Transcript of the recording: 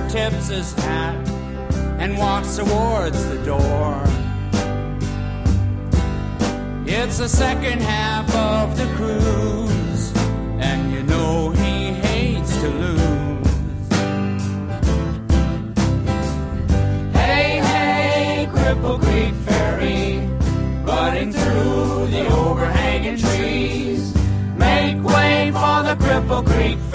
tips his hat and walks towards the door. It's the second half of the cruise, and you know he hates to lose. Hey, hey, Cripple Creek Ferry, running through the overhanging trees. Make way for the Cripple Creek Ferry.